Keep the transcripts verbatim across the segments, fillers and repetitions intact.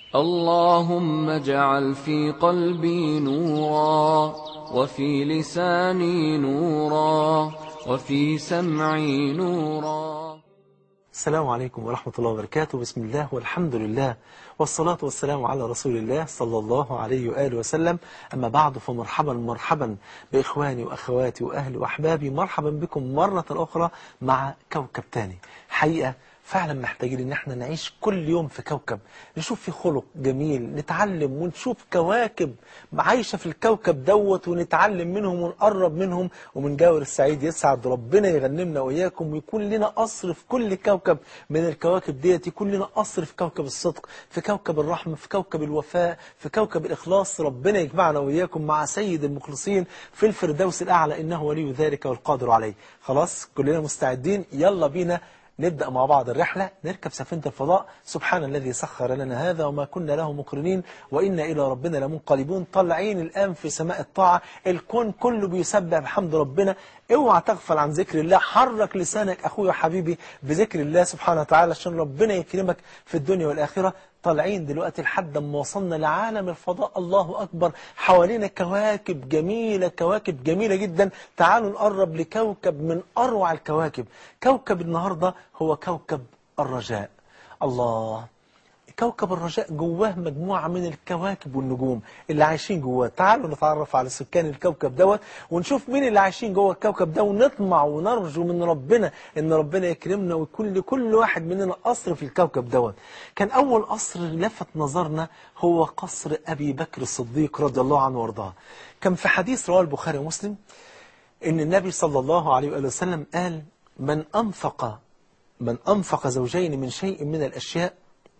اللهم اجعل في قلبي نورا، وفي لساني نورا، وفي سمعي نورا. السلام عليكم ورحمة الله وبركاته. بسم الله والحمد لله والصلاة والسلام على رسول الله صلى الله عليه وآله وسلم. أما بعد، فمرحبا مرحبا بإخواني وأخواتي وأهلي وأحبابي. مرحبا بكم مرة أخرى مع كوكب تاني. حقيقة فعلا محتاجين ان احنا نعيش كل يوم في كوكب، نشوف فيه خلق جميل، نتعلم ونشوف كواكب عايشة في الكوكب دوت ونتعلم منهم ونقرب منهم. ومن جاور السعيد يسعد ربنا يغنمنا وإياكم، ويكون لنا قصر في كل كوكب من الكواكب ديت، يكون لنا قصر في كوكب الصدق، في كوكب الرحمة، في كوكب الوفاء، في كوكب الإخلاص. ربنا يجمعنا وإياكم مع سيد المخلصين في الفردوس الأعلى، إنه ولي ذلك والقادر عليه. خلاص كلنا مستعدين، يلا بينا نبدأ مع بعض الرحلة، نركب سفينة الفضاء. سبحان الذي سخر لنا هذا وما كنا له مقرنين وإنا إلى ربنا لمنقلبون. طالعين الآن في سماء الطاعة، الكون كله بيسبح بحمد ربنا. اوعى تغفل عن ذكر الله، حرك لسانك أخوي وحبيبي بذكر الله سبحانه وتعالى عشان ربنا يكرمك في الدنيا والآخرة. طالعين دلوقتي لحد ما وصلنا لعالم الفضاء. الله أكبر، حوالينا كواكب جميلة، كواكب جميلة جدا. تعالوا نقرب لكوكب من أروع الكواكب. كوكب النهاردة هو كوكب الرجاء. الله، كوكب الرجاء جواه مجموعة من الكواكب والنجوم اللي عايشين جواه. تعالوا نتعرف على سكان الكوكب دوت ونشوف مين اللي عايشين جوه الكوكب ده، ونطمع ونرجو من ربنا ان ربنا يكرمنا ويكون لكل واحد مننا قصر في الكوكب دوت. كان اول قصر لفت نظرنا هو قصر ابي بكر الصديق رضي الله عنه وارضاه. كان في حديث رواه البخاري ومسلم ان النبي صلى الله عليه وآله وسلم قال: من انفق من انفق زوجين من شيء من الاشياء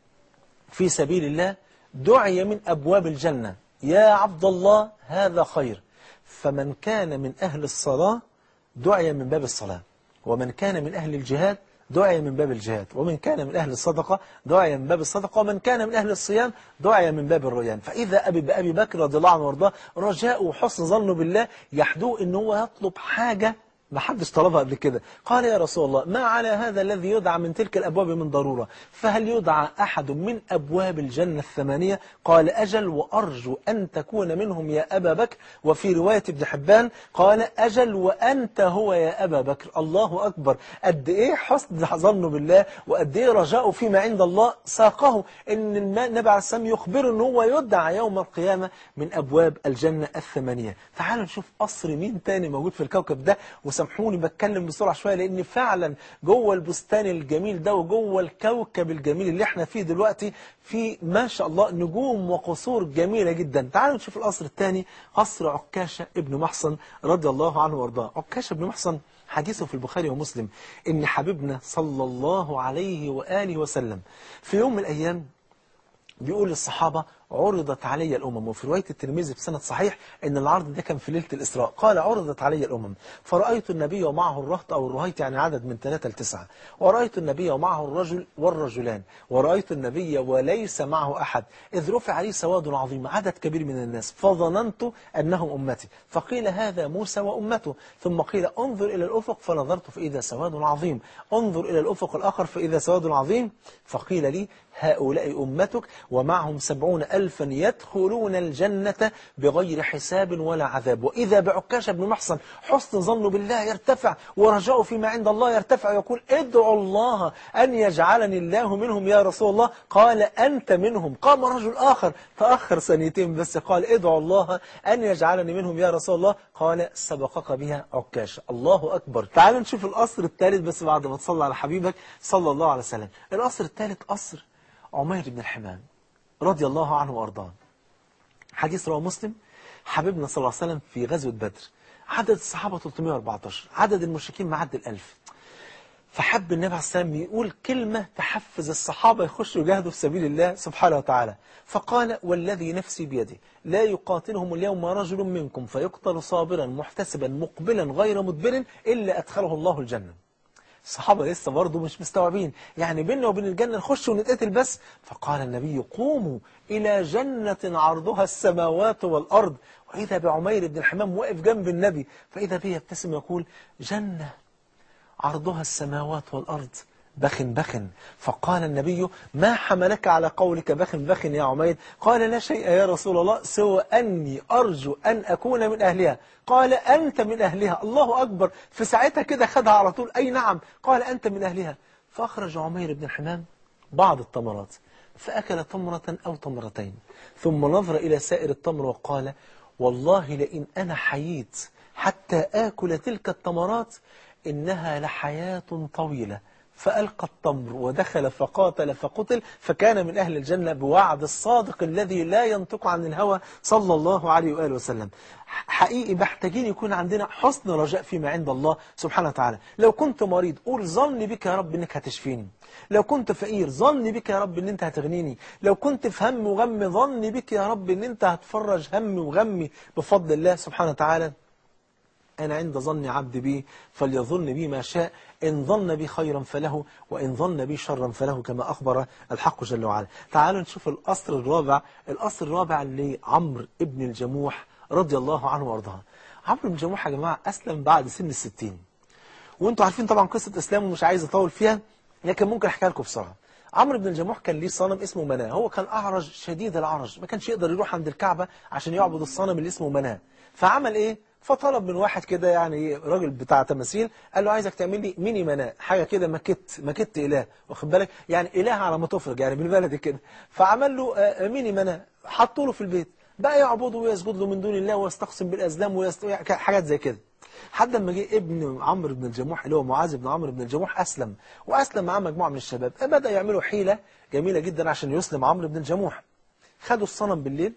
في سبيل الله دعي من أبواب الجنة. يا عبد الله هذا خير. فمن كان من أهل الصلاة دعي من باب الصلاة، ومن كان من أهل الجهاد دعي من باب الجهاد، ومن كان من أهل الصدقة دعي من باب الصدقة، ومن كان من أهل الصيام دعي من باب الريان. فإذا أبي بأبي بكر رضي الله عنه وارضاه رجاء وحسن ظنه بالله يحدوه إن هو يطلب حاجة ما حدش طلبها قبل كده. قال: يا رسول الله، ما على هذا الذي يدعى من تلك الأبواب من ضرورة، فهل يدعى أحد من أبواب الجنة الثمانية؟ قال: أجل، وأرجو أن تكون منهم يا أبا بكر. وفي رواية ابن حبان قال: أجل وأنت هو يا أبا بكر. الله أكبر، قد إيه حسن ظنه بالله وقد إيه رجاؤه فيما عند الله ساقه إن النبي عليه السلام يخبره أنه هو يدعى يوم القيامة من أبواب الجنة الثمانية. تعالوا نشوف قصر مين تاني موجود في الكوكب ده. وسامحوني بتكلم بسرعة شوية لأن فعلا جوه البستان الجميل ده وجوه الكوكب الجميل اللي احنا فيه دلوقتي في ما شاء الله نجوم وقصور جميلة جدا. تعالوا نشوف القصر الثاني، قصر عكاشة ابن محصن رضي الله عنه وارضاه. عكاشة ابن محصن حديثه في البخاري ومسلم إن حبيبنا صلى الله عليه وآله وسلم في يوم من الأيام بيقول للصحابة: عرضت علي الأمم. وفي رواية الترمذي بسند صحيح إن العرض ده كان في ليلة الإسراء. قال: عرضت علي الأمم فرأيت النبي ومعه الرهط أو الرهيط، يعني عدد من ثلاثة لتسعة، ورأيت النبي ومعه الرجل والرجلان، ورأيت النبي وليس معه أحد، إذ رفع لي سواد عظيم، عدد كبير من الناس، فظننت أنهم أمتي. فقيل: هذا موسى وأمته. ثم قيل: انظر إلى الأفق، فنظرت فإذا سواد عظيم. انظر إلى الأفق الآخر فإذا سواد عظيم. فقيل لي: هؤلاء أمتك ومعهم سبعون ألفا يدخلون الجنة بغير حساب ولا عذاب. وإذا بعكاشة بن محصن حسن ظنه بالله يرتفع ورجاؤه فيما عند الله يرتفع، يقول: ادعوا الله أن يجعلني الله منهم يا رسول الله. قال: أنت منهم. قام رجل آخر تأخر سنتين بس قال: ادعوا الله أن يجعلني منهم يا رسول الله. قال: سبقك بها عكاشة. الله أكبر. تعالوا نشوف القصر الثالث بس بعد ما تصلى على حبيبك صلى الله عليه وسلم. القصر الثالث قصر عمير بن الحمام رضي الله عنه وارضاه. حديث رواه مسلم. حبيبنا صلى الله عليه وسلم في غزوة بدر عدد الصحابة ثلاثمائة وأربعة عشر، عدد المشركين معدي الألف. فحب النبي عليه السلام يقول كلمة تحفز الصحابة يخشوا يجاهدوا في سبيل الله سبحانه وتعالى. فقال: والذي نفسي بيده لا يقاتلهم اليوم رجل منكم فيقتل صابرا محتسبا مقبلا غير مدبر إلا أدخله الله الجنة. الصحابة لسه برضه مش مستوعبين، يعني بيننا وبين الجنة نخش ونتقتل بس. فقال النبي: قوموا إلى جنة عرضها السماوات والأرض. وإذا بعمير بن الحمام واقف جنب النبي، فإذا به يبتسم يقول: جنة عرضها السماوات والأرض بخ بخ. فقال النبي ما حملك على قولك بخ بخ يا عمير؟ قال لا شيء يا رسول الله سوى أني أرجو أن أكون من أهلها. قال أنت من أهلها. الله أكبر. في ساعتها كده خدها على طول. أي نعم. قال أنت من أهلها. فأخرج عمير بن الحمام بعض التمرات فأكل تمرة أو تمرتين ثم نظر إلى سائر التمر وقال والله لئن أنا حييت حتى آكل تلك التمرات إنها لحياة طويلة. فألقى التمر ودخل فقاتل فقتل فكان من أهل الجنة بوعد الصادق الذي لا ينطق عن الهوى صلى الله عليه وآله وسلم. حقيقي محتاجين يكون عندنا حسن رجاء فيما عند الله سبحانه وتعالى. لو كنت مريض قول ظني بك يا رب إنك هتشفيني. لو كنت فقير ظني بك يا رب إن أنت هتغنيني. لو كنت في هم وغم ظني بك يا رب إن أنت هتفرج همي وغمي بفضل الله سبحانه وتعالى. أنا عند ظن عبد بي فليظن بي ما شاء، إن ظن بي خيرا فله وإن ظن بي شرا فله، كما أخبر الحق جل وعلا. تعالوا نشوف الأصل الرابع. الأصل الرابع لعمرو ابن الجموح رضي الله عنه وارضاه. عمرو بن الجموح يا جماعة أسلم بعد سن الستين، وانتوا عارفين طبعا قصة إسلامه مش عايز أطول فيها، لكن ممكن أحكي لكم بسرعة. عمرو بن الجموح كان ليه صنم اسمه مناه. هو كان أعرج شديد العرج، ما كانش يقدر يروح عند الكعبة عشان يعبد الصنم اللي اسمه مناه. فعمل إيه؟ فطلب من واحد كده يعني راجل بتاع تماثيل، قال له عايزك تعمل لي ميني مناه، حاجة كده ماكيت ماكيت إله، واخد بالك يعني إله على ما تفرج يعني بالبلدي كده. فعمل له ميني مناه، حطوا له في البيت، بقى يعبده ويسجد له من دون الله ويستقسم بالأزلام ويست... حاجات زي كده. حد ما جه ابن عمرو بن الجموح اللي هو معاذ بن عمرو بن الجموح أسلم، وأسلم معاه مجموعة من الشباب، بدأ يعملوا حيلة جميلة جدا عشان يسلم عمرو بن الجموح. خدوا الصنم بالليل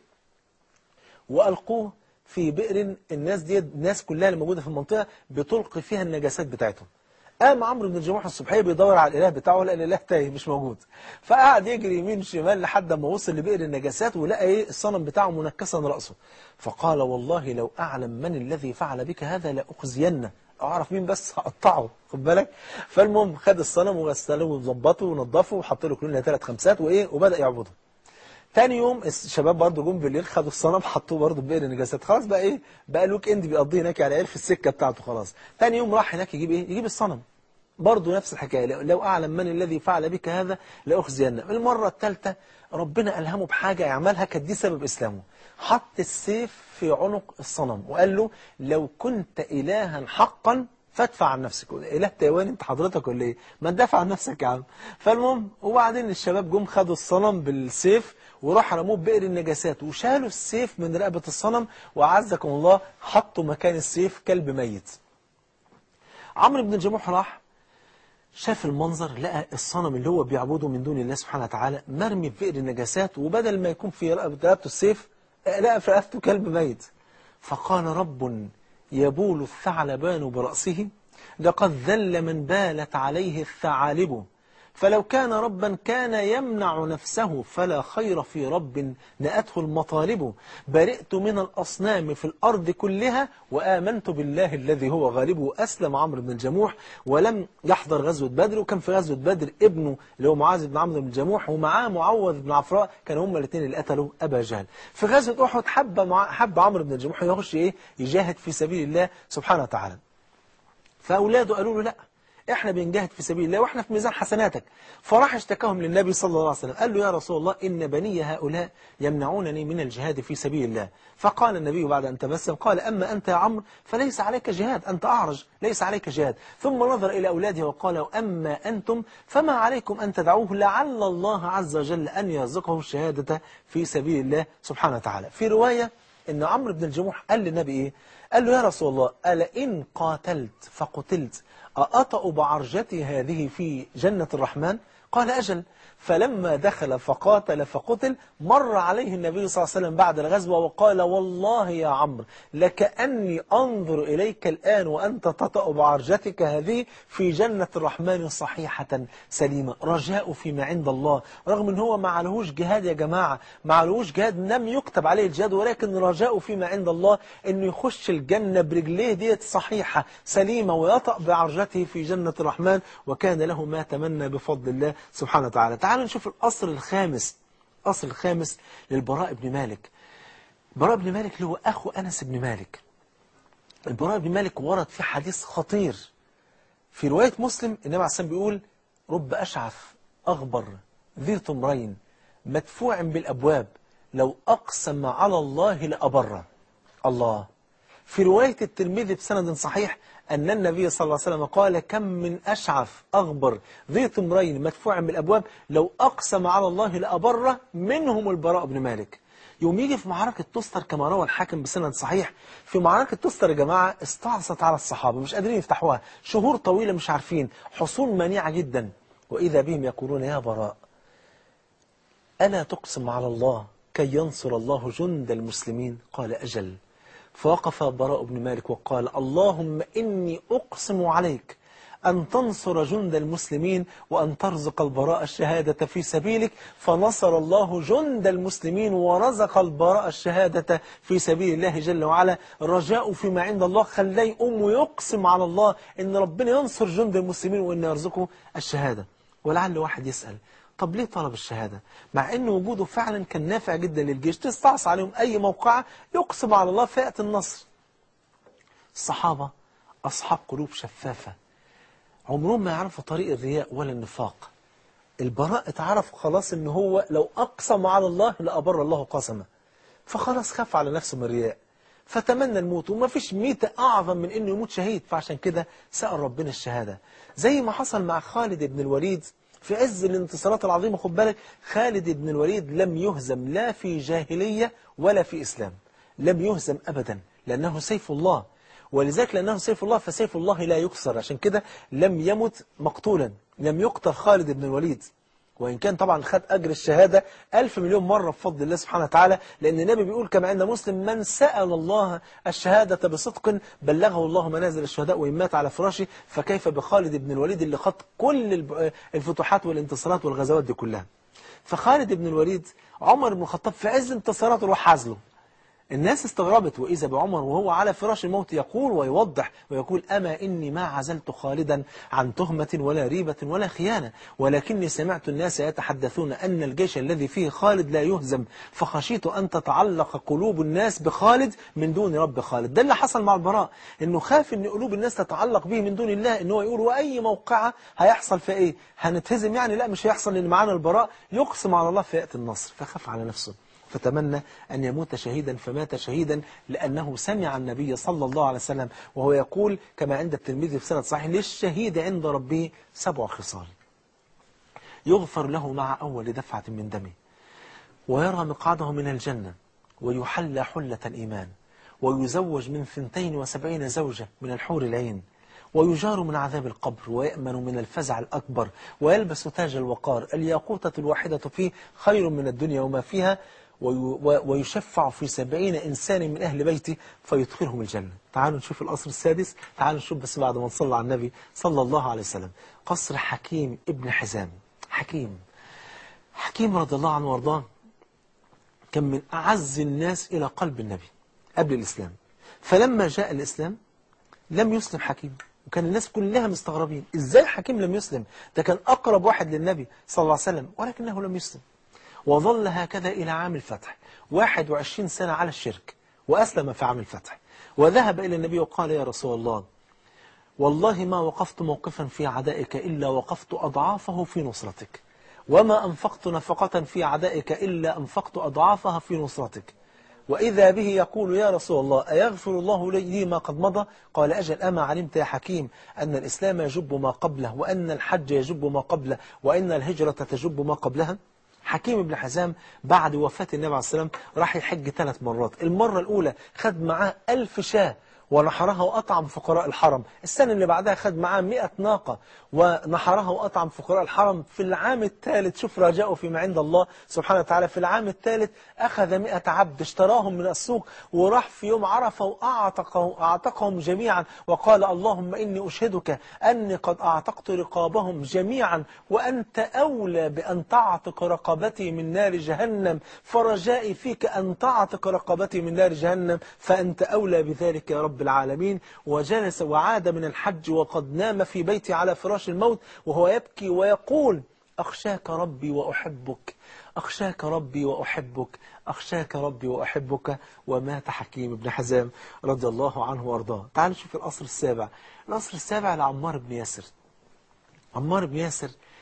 وألقوه في بئر الناس دي، الناس كلها اللي موجودة في المنطقة بتلقي فيها النجاسات بتاعتهم. قام عمرو بن الجموح الصبحية بيدور على الإله بتاعه، لأن الإله تايه مش موجود. فقعد يجري يمين شمال لحد ما وصل لبئر النجاسات ولقى ايه الصنم بتاعه منكسا رأسه. فقال والله لو أعلم من الذي فعل بك هذا لأخزينه، أعرف مين بس هقطعه، خد بالك. فالمهم خد الصنم وغسله وظبطه ونظفه وحط له كلنا ثلاث خمسات وإيه وبدأ يعبده. تاني يوم الشباب برضه جم بالليل خدوا الصنم حطوه برضه بئر النجاسات. خلاص بقى ايه بقى الويك اند بيقضيه هناك يعني عرف السكه بتاعته خلاص. تاني يوم راح هناك يجيب ايه يجيب الصنم، برضه نفس الحكايه، لو اعلم من الذي فعل بك هذا لاخزينه. المره الثالثه ربنا الهمه بحاجه يعملها كانت دي سبب اسلامه. حط السيف في عنق الصنم وقال له لو كنت الها حقا فادفع عن نفسك. اله تايوان انت حضرتك ولا ايه؟ ما تدافع عن نفسك يا عم. فالمهم وبعدين الشباب جم خدوا الصنم بالسيف وراح رموه بئر النجاسات وشالوا السيف من رقبة الصنم، وعزكم الله حطوا مكان السيف كلب ميت. عمرو بن الجموح راح شاف المنظر، لقى الصنم اللي هو بيعبده من دون الله سبحانه وتعالى مرمي في بئر النجاسات، وبدل ما يكون في رقبته السيف لقى في رقبته كلب ميت. فقال رب يبول الثعلبان برأسه لقد ذل من بالت عليه الثعالب، فلو كان ربا كان يمنع نفسه فلا خير في رب نأته المطالب. برئت من الأصنام في الأرض كلها وآمنت بالله الذي هو غالبه. أسلم عمرو بن الجموح ولم يحضر غزوة بدر، وكان في غزوة بدر ابنه اللي هو معاذ بن عمرو بن الجموح ومعاه معوذ بن عفراء، كانوا هما الاثنين اللي قتلوا أبا جهل. في غزوة أحد حب مع حب عمرو بن الجموح يخش إيه يجاهد في سبيل الله سبحانه وتعالى. فأولاده قالوا له لا، احنا بنجاهد في سبيل الله واحنا في ميزان حسناتك. فراح اشتكاهم للنبي صلى الله عليه وسلم، قال له يا رسول الله إن بني هؤلاء يمنعونني من الجهاد في سبيل الله. فقال النبي بعد أن تبسم قال أما أنت يا عمرو فليس عليك جهاد، أنت أعرج ليس عليك جهاد. ثم نظر إلى أولاده وقال أما أنتم فما عليكم أن تدعوه لعل الله عز وجل أن يرزقه الشهادة في سبيل الله سبحانه وتعالى. في رواية إن عمرو بن الجموح قال للنبي إيه؟ قال له يا رسول الله ألا إن قاتلت فقتلت أأطأ بعرجتي هذه في جنة الرحمن؟ قال أجل. فلما دخل فقاتل فقتل مر عليه النبي صلى الله عليه وسلم بعد الغزوة وقال والله يا عمرو لكأني أنظر إليك الآن وأنت تطأ بعرجتك هذه في جنة الرحمن صحيحة سليمة. رجاء فيما عند الله، رغم أن هو ما عليهوش جهاد يا جماعة، ما عليهوش جهاد، لم يكتب عليه الجهاد، ولكن رجاء فيما عند الله أنه يخش الجنة برجليه ديت صحيحة سليمة ويطأ بعرجته في جنة الرحمن، وكان له ما تمنى بفضل الله سبحانه وتعالى. تعالوا نشوف الأصل الخامس. الأصل الخامس للبراء بن مالك. البراء بن مالك اللي هو أخو أنس بن مالك. البراء بن مالك ورد في حديث خطير في رواية مسلم. النبي عليه الصلاة والسلام بيقول رب أشعث أغبر ذي طمرين مدفوع بالأبواب لو أقسم على الله لأبره. الله. في رواية الترمذي بسند صحيح أن النبي صلى الله عليه وسلم قال كم من أشعث أغبر ذي طمرين مدفوع بالأبواب لو أقسم على الله لأبره، منهم البراء بن مالك. يوم يجي في معركة تستر كما روى الحاكم بسند صحيح، في معركة تستر يا جماعة استعصت على الصحابة مش قادرين يفتحوها، شهور طويلة مش عارفين، حصون مانعة جدا، وإذا بهم يقولون يا براء ألا تقسم على الله كي ينصر الله جند المسلمين؟ قال أجل. فوقف براء بن مالك وقال اللهم إني أقسم عليك أن تنصر جند المسلمين وأن ترزق البراء الشهادة في سبيلك. فنصر الله جند المسلمين ورزق البراء الشهادة في سبيل الله جل وعلا. رجاء فيما عند الله خلاه يقوم ويقسم على الله إن ربنا ينصر جند المسلمين وإن يرزقه الشهادة. ولعل واحد يسأل طب ليه طلب الشهادة؟ مع أن وجوده فعلا كان نافع جدا للجيش، تستعصى عليهم أي موقعة يقسم على الله فيأتي النصر. الصحابة أصحاب قلوب شفافة، عمرهم ما يعرفوا طريق الرياء ولا النفاق. البراء اتعرف خلاص ان هو لو اقسم على الله لأبر الله قسمه، فخلاص خاف على نفسه من الرياء فتمنى الموت، وما فيش ميتة اعظم من انه يموت شهيد، فعشان كده سأل ربنا الشهادة. زي ما حصل مع خالد بن الوليد في عز الانتصارات العظيمة. خد بالك خالد بن الوليد لم يهزم لا في جاهلية ولا في إسلام، لم يهزم أبدا لأنه سيف الله، ولذلك لأنه سيف الله فسيف الله لا يكسر، عشان كده لم يمت مقتولا، لم يقتل خالد بن الوليد، وإن كان طبعا خد أجر الشهادة ألف مليون مرة بفضل الله سبحانه وتعالى، لأن النبي بيقول كما عند مسلم من سأل الله الشهادة بصدق بلغه الله منازل الشهداء وإن مات على فراشه، فكيف بخالد بن الوليد اللي خد كل الفتوحات والانتصارات والغزوات دي كلها. فخالد بن الوليد عمر بن الخطاب في عز انتصاراته راح عزله. الناس استغربت، وإذا بعمر وهو على فراش الموت يقول ويوضح ويقول أما إني ما عزلت خالدا عن تهمة ولا ريبة ولا خيانة، ولكني سمعت الناس يتحدثون أن الجيش الذي فيه خالد لا يهزم، فخشيت أن تتعلق قلوب الناس بخالد من دون رب خالد. ده اللي حصل مع البراء، إنه خاف إن قلوب الناس تتعلق به من دون الله، إنه يقول وأي موقعة هيحصل في إيه هنتهزم يعني، لا مش هيحصل لأن معانا البراء يقسم على الله فيأتي النصر، فخاف على نفسه فتمنى أن يموت شهيدا فمات شهيدا، لأنه سمع النبي صلى الله عليه وسلم وهو يقول كما عند الترمذي في سند صحيح للشهيد عند ربه سبع خصال: يغفر له مع أول دفعة من دمه، ويرى مقعده من الجنة، ويحلى حلة الإيمان، ويزوج من ثنتين وسبعين زوجة من الحور العين، ويجار من عذاب القبر، ويأمن من الفزع الأكبر، ويلبس تاج الوقار، الياقوتة الواحدة فيه خير من الدنيا وما فيها، ويشفع في سبعين إنسان من أهل بيته فيدخلهم الجنة. تعالوا نشوف القصر السادس، تعالوا نشوف بس بعد ما نصلي على النبي صلى الله عليه وسلم. قصر حكيم ابن حزام. حكيم حكيم رضي الله عنه وارضاه كان من أعز الناس إلى قلب النبي قبل الإسلام، فلما جاء الإسلام لم يسلم حكيم، وكان الناس كلها مستغربين إزاي حكيم لم يسلم، ده كان أقرب واحد للنبي صلى الله عليه وسلم، ولكنه لم يسلم. وظل هكذا إلى عام الفتح، واحد وعشرين سنة على الشرك، وأسلم في عام الفتح، وذهب إلى النبي وقال يا رسول الله والله ما وقفت موقفا في عدائك إلا وقفت أضعافه في نصرتك، وما أنفقت نفقة في عدائك إلا أنفقت أضعافها في نصرتك. وإذا به يقول يا رسول الله أيغفر الله لي ما قد مضى؟ قال أجل أما علمت يا حكيم أن الإسلام يجب ما قبله، وأن الحج يجب ما قبله، وأن الهجرة تجب ما قبلها؟ حكيم بن حزام بعد وفاة النبي عليه الصلاة والسلام راح يحج ثلاث مرات. المرة الأولى خد معاه ألف شاة ونحرها وأطعم فقراء الحرم، السنة اللي بعدها خد معاه مئة ناقة ونحرها وأطعم فقراء الحرم. في العام الثالث شوف رجاءه فيما عند الله سبحانه وتعالى، في العام الثالث أخذ مئة عبد اشتراهم من السوق، وراح في يوم عرفة وأعتقهم أعتقهم جميعا، وقال اللهم إني أشهدك أني قد أعتقت رقابهم جميعا، وأنت أولى بأن تعتق رقبتي من نار جهنم، فرجائي فيك أن تعتق رقبتي من نار جهنم، فأنت أولى بذلك يا رب العالمين. وجلس وعاد من الحج وقد نام في بيتي على فراش الموت وهو يبكي ويقول أخشاك ربي وأحبك، أخشاك ربي وأحبك، أخشاك ربي وأحبك. ومات حكيم بن حزام رضي الله عنه وارضاه. تعالوا نشوف القصر السابع. القصر السابع لعمار بن ياسر. عمار بن ياسر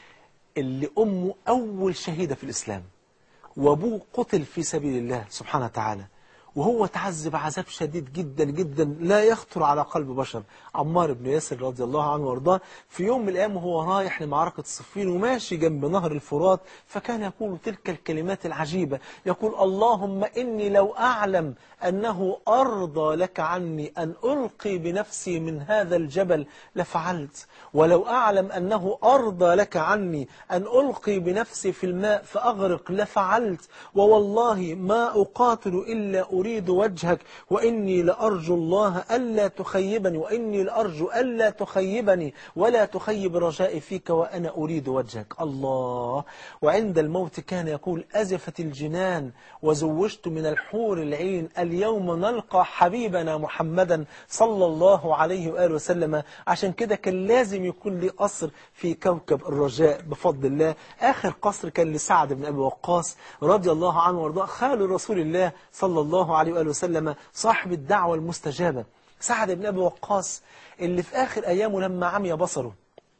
اللي أمه أول شهيدة في الإسلام، وأبوه قتل في سبيل الله سبحانه وتعالى، وهو تعذب عذاب شديد جدا جدا لا يخطر على قلب بشر. عمار بن ياسر رضي الله عنه وارضاه في يوم من الأيام وهو رايح لمعركة صفين وماشي جنب نهر الفرات، فكان يقول تلك الكلمات العجيبة، يقول: اللهم إني لو أعلم أنه أرضى لك عني أن ألقي بنفسي من هذا الجبل لفعلت، ولو أعلم أنه أرضى لك عني أن ألقي بنفسي في الماء فأغرق لفعلت، ووالله ما أقاتل إلا أريد وجهك، وإني لأرجو الله ألا تخيبني، وإني لأرجو ألا تخيبني ولا تخيب رجائي فيك وأنا أريد وجهك. الله. وعند الموت كان يقول: أزفت الجنان وزوجت من الحور العين، اليوم نلقى حبيبنا محمدا صلى الله عليه وآله وسلم. عشان كده كان لازم يكون لي قصر في كوكب الرجاء بفضل الله. آخر قصر كان لسعد بن أبي وقاص رضي الله عنه وارضاه، خال رسول الله صلى الله عليه وآله وسلم، صاحب الدعوة المستجابة. سعد بن أبي وقاص اللي في آخر أيامه لما عمي بصره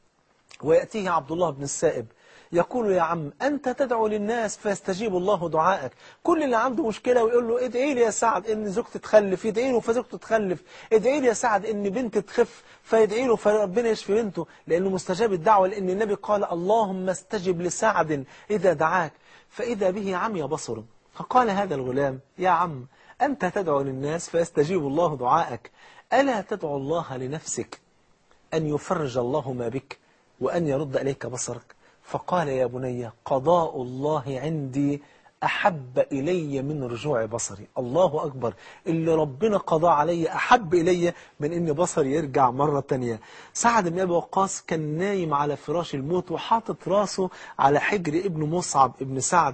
ويأتيه عبد الله بن السائب يقول: يا عم أنت تدعو للناس فيستجيب الله دعائك. كل اللي عنده مشكلة ويقول له: ادعي لي يا سعد إن زوجتي تخلف، يدعي له فزوجته تخلف، ادعي لي يا سعد إن بنتي تخف، فيدعي له فربنا يشفي بنته، لأنه مستجاب الدعوة، لأن النبي قال: اللهم استجب لسعد إذا دعاك. فإذا به عمي بصره، فقال هذا الغلام: يا عم أنت تدعو للناس فيستجيب الله دعائك، ألا تدعو الله لنفسك أن يفرج الله ما بك وأن يرد إليك بصرك؟ فقال: يا بني قضاء الله عندي أحب إلي من رجوع بصري. الله أكبر، اللي ربنا قضى علي أحب إلي من إن بصري يرجع مرة تانية. سعد بن أبي وقاص كان نايم على فراش الموت وحاطط راسه على حجر ابن مصعب ابن سعد،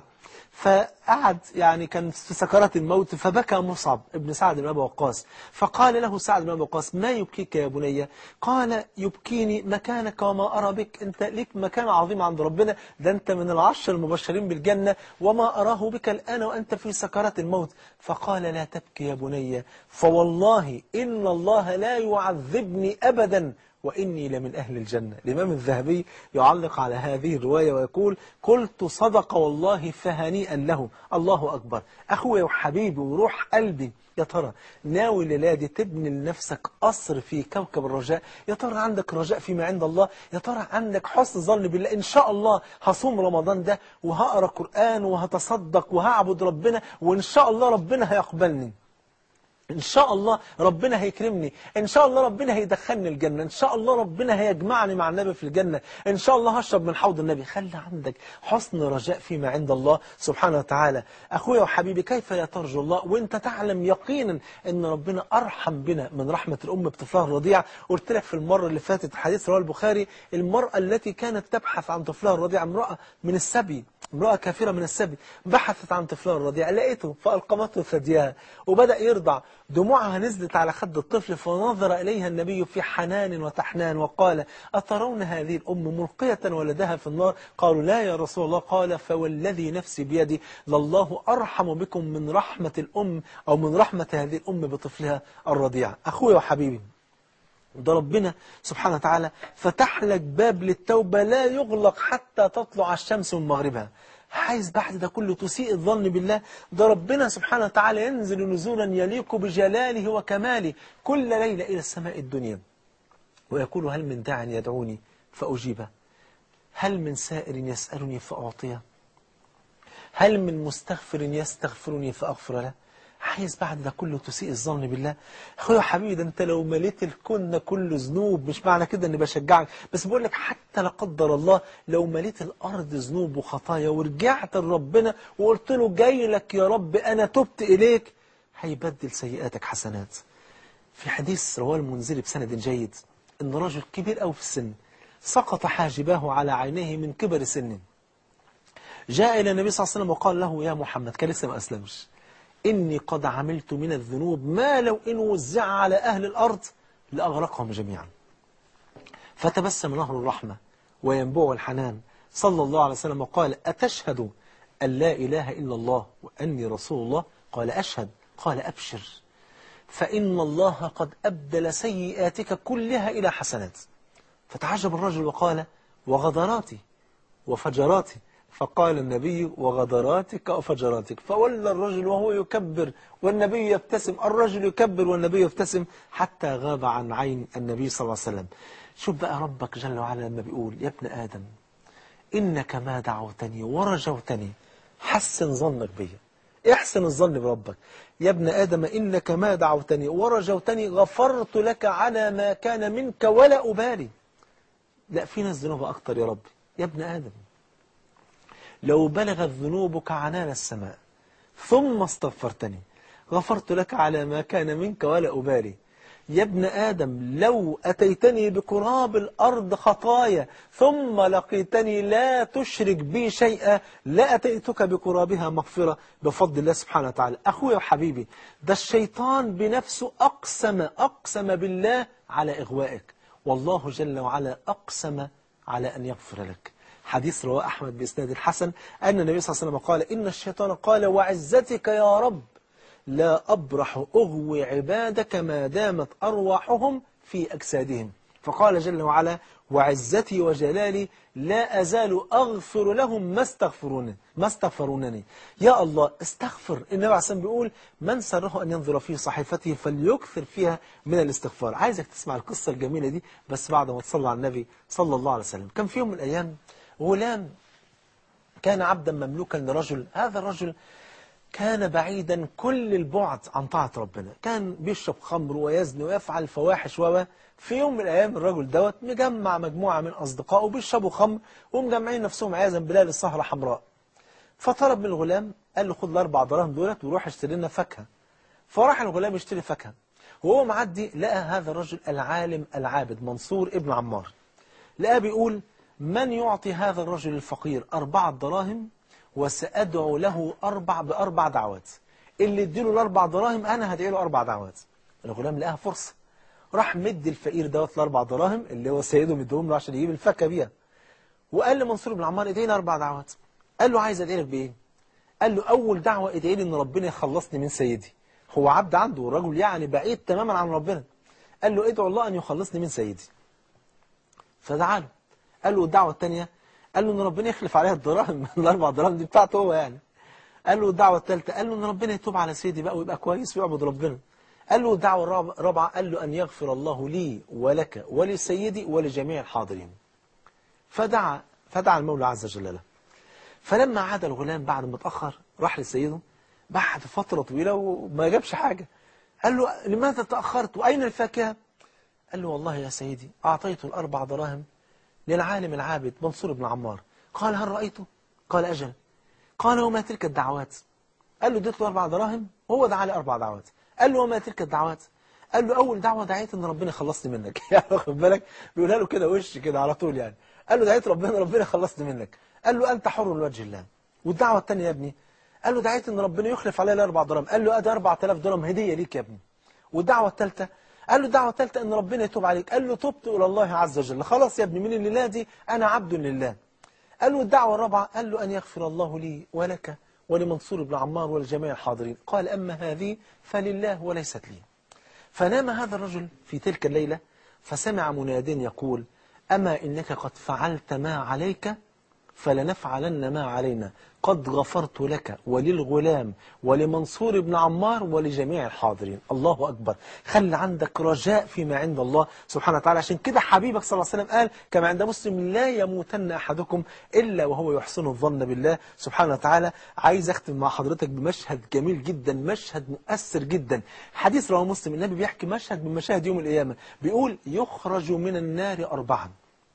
فقعد يعني كان في سكرات الموت، فبكى مصعب ابن سعد بن أبي وقاص، فقال له سعد بن أبي وقاص: ما يبكيك يا بني؟ قال: يبكيني مكانك وما أرى بك، أنت ليك مكان عظيم عند ربنا، ده أنت من العشر المبشرين بالجنة، وما أراه بك الآن وأنت في سكرات الموت. فقال: لا تبكي يا بني، فوالله إن الله لا يعذبني أبدا وإني لمن أهل الجنة. الإمام الذهبي يعلق على هذه الرواية ويقول: قلت صدق والله فهنيئا له. الله أكبر. أخوي وحبيبي وروح قلبي، يا ترى ناوي الليلة دي تبني لنفسك قصر في كوكب الرجاء؟ يا ترى عندك رجاء فيما عند الله؟ يا ترى عندك حسن ظن بالله؟ إن شاء الله هصوم رمضان ده وهقرأ قرآن وهتصدق وهعبد ربنا، وإن شاء الله ربنا هيقبلني، إن شاء الله ربنا هيكرمني، إن شاء الله ربنا هيدخلني الجنة، إن شاء الله ربنا هيجمعني مع النبي في الجنة، إن شاء الله هشرب من حوض النبي. خلي عندك حسن رجاء فيما عند الله سبحانه وتعالى. أخويا وحبيبي، كيف لا ترجو الله وإنت تعلم يقينا أن ربنا أرحم بنا من رحمة الأم بطفلها الرضيع؟ قلت لك في المرة اللي فاتت حديث رواه البخاري، المرأة التي كانت تبحث عن طفلها الرضيع، امرأة من السبي، امرأة كافرة من السبي، بحثت عن طفلها الرضيع، لقيته فألقمته ثديها وبدأ يرضع، دموعها نزلت على خد الطفل، فنظر إليها النبي في حنان وتحنان وقال: أترون هذه الأم ملقية ولدها في النار؟ قالوا: لا يا رسول الله. قال: فوالذي نفسي بيدي لله أرحم بكم من رحمة الأم أو من رحمة هذه الأم بطفلها الرضيع. أخوي وحبيبي، ده ربنا سبحانه وتعالى فتح لك باب للتوبة لا يغلق حتى تطلع الشمس من مغربها. عايز بعد ده كله تسيء الظن بالله؟ ده ربنا سبحانه وتعالى ينزل نزولا يليق بجلاله وكماله كل ليلة إلى السماء الدنيا ويقول: هل من داع يدعوني فأجيبه؟ هل من سائر يسألني فأعطيه؟ هل من مستغفر يستغفرني فأغفر له؟ عايز بعد ده كله تسيء الظن بالله؟ اخويا حبيبي، ده انت لو مليت الكون ده كله ذنوب، مش معنى كده اني بشجعك، بس بقول لك حتى لا قدر الله لو مليت الارض ذنوب وخطايا ورجعت لربنا وقلت له: جاي لك يا رب انا تبت اليك، هيبدل سيئاتك حسنات. في حديث رواه المنذري بسند جيد ان رجل كبير قوي في السن سقط حاجباه على عينيه من كبر سنه، جاء الى النبي صلى الله عليه وسلم وقال له: يا محمد، كان لسه ما اسلمش، إني قد عملت من الذنوب ما لو إن وزع على أهل الأرض لأغرقهم جميعا. فتبسم نهر الرحمة وينبوع الحنان صلى الله عليه وسلم وقال: أتشهد أن لا إله إلا الله وأني رسول الله؟ قال: أشهد. قال: أبشر، فإن الله قد أبدل سيئاتك كلها إلى حسنات. فتعجب الرجل وقال: وغدراتي؟ وفجراتي. فقال النبي وغدراتك وفجراتك. فولى الرجل وهو يكبر والنبي يبتسم، الرجل يكبر والنبي يبتسم، حتى غاب عن عين النبي صلى الله عليه وسلم. شوف بقى ربك جل وعلا لما بيقول يا ابن آدم إنك ما دعوتني ورجوتني حسن ظنك بي، احسن الظن بربك. يا ابن آدم إنك ما دعوتني ورجوتني غفرت لك على ما كان منك ولا أبالي. لا، في ناس ذنوبها أكتر يا ربي. يا ابن آدم لو بلغت ذنوبك عنان السماء ثم استغفرتني غفرت لك على ما كان منك ولا أبالي. يا ابن آدم لو أتيتني بقراب الأرض خطايا ثم لقيتني لا تشرك بي شيئا لأتيتك بقرابها مغفرة بفضل الله سبحانه وتعالى. أخويا وحبيبي، ده الشيطان بنفسه أقسم أقسم بالله على إغوائك، والله جل وعلا أقسم على أن يغفر لك. حديث رواه أحمد بإسناد الحسن أن النبي صلى الله عليه وسلم قال إن الشيطان قال وعزتك يا رب لا أبرح أغوي عبادك ما دامت أرواحهم في أجسادهم. فقال جل وعلا وعزتي وجلالي لا أزال أغفر لهم ما استغفرونني ما استغفرونني. يا الله استغفر. النبي عليه الصلاة والسلام بيقول من سره أن ينظر في صحيفته فليكثر فيها من الاستغفار. عايزك تسمع القصة الجميلة دي بس بعد ما تصلى على النبي صلى الله عليه وسلم. كان في يوم من الأيام غلام كان عبدا مملوكا لرجل، هذا الرجل كان بعيدا كل البعد عن طاعة ربنا، كان بيشرب خمر ويزني ويفعل فواحش. و في يوم من الأيام الرجل دوت مجمع مجموعة من أصدقائه بيشربوا خمر ومجمعين نفسهم عياذا بالله للسهرة حمراء. فطلب من الغلام قال له خد الأربع دراهم دولت وروح اشتري لنا فاكهة. فراح الغلام يشتري فاكهة وهو معدي لقى هذا الرجل العالم العابد منصور ابن عمار. لقى بيقول من يعطي هذا الرجل الفقير أربعة دراهم وسأدعو له أربع بأربع دعوات، اللي اديله الأربع دراهم أنا هدعي له أربع دعوات. الغلام لقاها فرصة، راح مد الفقير دوت الأربع دراهم اللي هو سيده مديهم له عشان يجيب الفاكهة بيها، وقال لمنصور بن عمار ادعي لي أربع دعوات. قال له عايز ادعي لك بإيه؟ قال له أول دعوة ادعي لي إن ربنا يخلصني من سيدي. هو عبد عنده والرجل يعني بعيد تماما عن ربنا. قال له ادعو الله أن يخلصني من سيدي. فدعا له. قال له الدعوة الثانية قال له ان ربنا يخلف عليها الدراهم الاربع دراهم دي بتاعته هو يعني. قال له الدعوه الثالثه قال له ان ربنا يتوب على سيدي بقى ويبقى كويس ويعبد ربنا. قال له الدعوه الرابعه قال له ان يغفر الله لي ولك ولسيدي ولجميع الحاضرين. فدعا فدعا المولى عز وجل له. فلما عاد الغلام بعد ما اتاخر راح لسيده بعد فتره طويله وما جابش حاجه. قال له لماذا تاخرت واين الفاكهه؟ قال له والله يا سيدي اعطيته الاربع دراهم للعالم العابد منصور بن عمار. قال هل رأيته؟ قال أجل. قال وما تلك الدعوات؟ قال له اديت له أربع دراهم وهو دعا لي أربع دعوات. قال له وما تلك الدعوات؟ قال له أول دعوة دعيت إن ربنا يخلصني منك. يعني واخد بالك بيقولها له كده وش كده على طول يعني. قال له دعيت ربنا ربنا يخلصني منك. قال له أنت حر لوجه الله. والدعوة الثانية يا ابني؟ قال له دعيت إن ربنا يخلف علي الأربع دراهم. قال له أدي أربعة آلاف درهم هدية ليك يا ابني. والدعوة الثالثة؟ قال له الدعوة الثالثة ان ربنا يتوب عليك. قال له تبت الى الله عز وجل، خلاص يا ابني من الليلة دي انا عبد لله. قال له الدعوة الرابعة قال له ان يغفر الله لي ولك ولمنصور بن عمار ولجميع الحاضرين. قال اما هذه فلله وليست لي. فنام هذا الرجل في تلك الليلة فسمع مناد يقول اما انك قد فعلت ما عليك فلنفعلن ما علينا، قد غفرت لك وللغلام ولمنصور بن عمار ولجميع الحاضرين. الله أكبر. خلي عندك رجاء فيما عند الله سبحانه وتعالى. عشان كده حبيبك صلى الله عليه وسلم قال كما عند مسلم لا يموتن أحدكم إلا وهو يحسن الظن بالله سبحانه وتعالى. عايز أختم مع حضرتك بمشهد جميل جدا، مشهد مؤثر جدا. حديث رواه مسلم، النبي بيحكي مشهد من مشاهد يوم القيامة، بيقول يخرج من النار أربعا.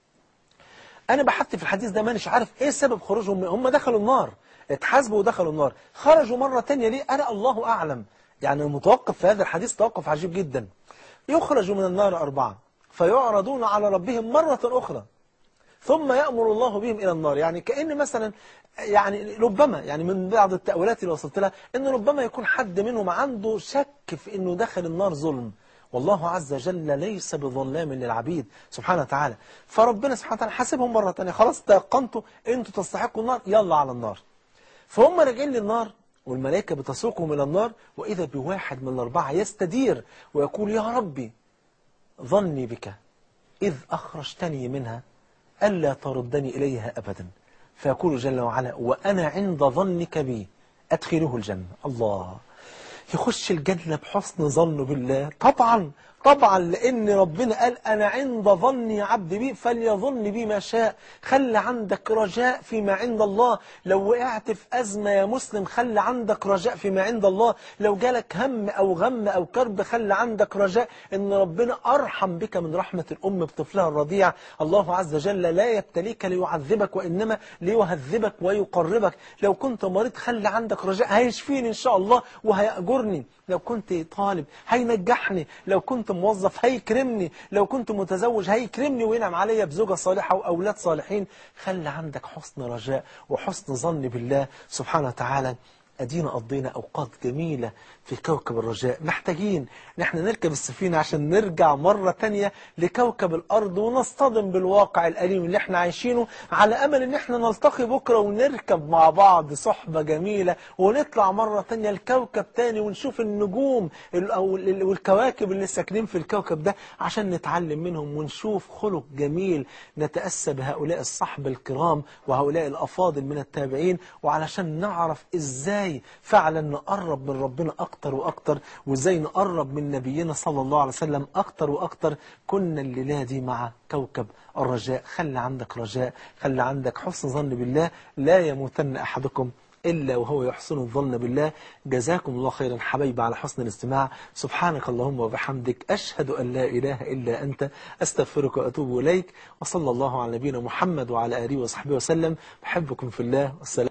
أنا بحثت في الحديث ده مانيش عارف إيه سبب خروجهم. هم دخلوا النار، اتحاسبوا ودخلوا النار، خرجوا مرة تانية ليه؟ أنا الله أعلم. يعني المتوقف في هذا الحديث توقف عجيب جدا. يخرج من النار أربعة فيعرضون على ربهم مرة أخرى ثم يأمر الله بهم إلى النار. يعني كأن مثلا يعني ربما يعني من بعض التأويلات اللي وصلت لها إن ربما يكون حد منهم عنده شك في إنه دخل النار ظلم، والله عز وجل ليس بظلام للعبيد سبحانه وتعالى. فربنا سبحانه وتعالى حاسبهم مرة تانية، خلاص تيقنتوا انتوا تستحقوا النار، يلا على النار. فهم راجعين للنار والملائكة بتسوقهم إلى النار، وإذا بواحد من الأربعة يستدير ويقول يا ربي ظني بك إذ أخرجتني منها ألا تردني إليها أبدا. فيقول جل وعلا وأنا عند ظنك بي أدخله الجنة. الله، يخش الجنة بحسن ظنه بالله. طبعا طبعا لأن ربنا قال أنا عند ظني عبد بي فليظن بي ما شاء. خلي عندك رجاء فيما عند الله. لو وقعت في أزمة يا مسلم خلي عندك رجاء فيما عند الله. لو جالك هم أو غم أو كرب خلي عندك رجاء إن ربنا أرحم بك من رحمة الأم بطفلها الرضيع. الله عز وجل لا يبتليك ليعذبك وإنما ليهذبك ويقربك. لو كنت مريض خلي عندك رجاء هيشفيني إن شاء الله وهيأجرني. لو كنت طالب هينجحني. لو كنت موظف هيكرمني. لو كنت متزوج هيكرمني وينعم عليا بزوجة صالحة وأولاد صالحين. خلي عندك حسن رجاء وحسن ظن بالله سبحانه وتعالى. أدينا قضينا أوقات جميلة في كوكب الرجاء. محتاجين نحن نركب السفينة عشان نرجع مرة تانية لكوكب الأرض ونصطدم بالواقع الأليم اللي احنا عايشينه، على أمل ان احنا نلتقي بكرة ونركب مع بعض صحبة جميلة ونطلع مرة تانية لكوكب تاني ونشوف النجوم والكواكب اللي ساكنين في الكوكب ده عشان نتعلم منهم ونشوف خلق جميل نتأسى بهؤلاء الصحبة الكرام وهؤلاء الأفاضل من التابعين، وعلشان نعرف إزاي فعلا نقرب من ربنا أكتر وأكتر، وإزاي نقرب من نبينا صلى الله عليه وسلم أكتر وأكتر. كنا الليلة دي مع كوكب الرجاء. خلي عندك رجاء، خلي عندك حسن ظن بالله. لا يموتن أحدكم إلا وهو يحسن الظن بالله. جزاكم الله خيرا حبايبي على حسن الاستماع. سبحانك اللهم وبحمدك أشهد أن لا إله إلا أنت أستغفرك وأتوب إليك. وصلى الله على نبينا محمد وعلى آله وصحبه وسلم. بحبكم في الله. والسلام.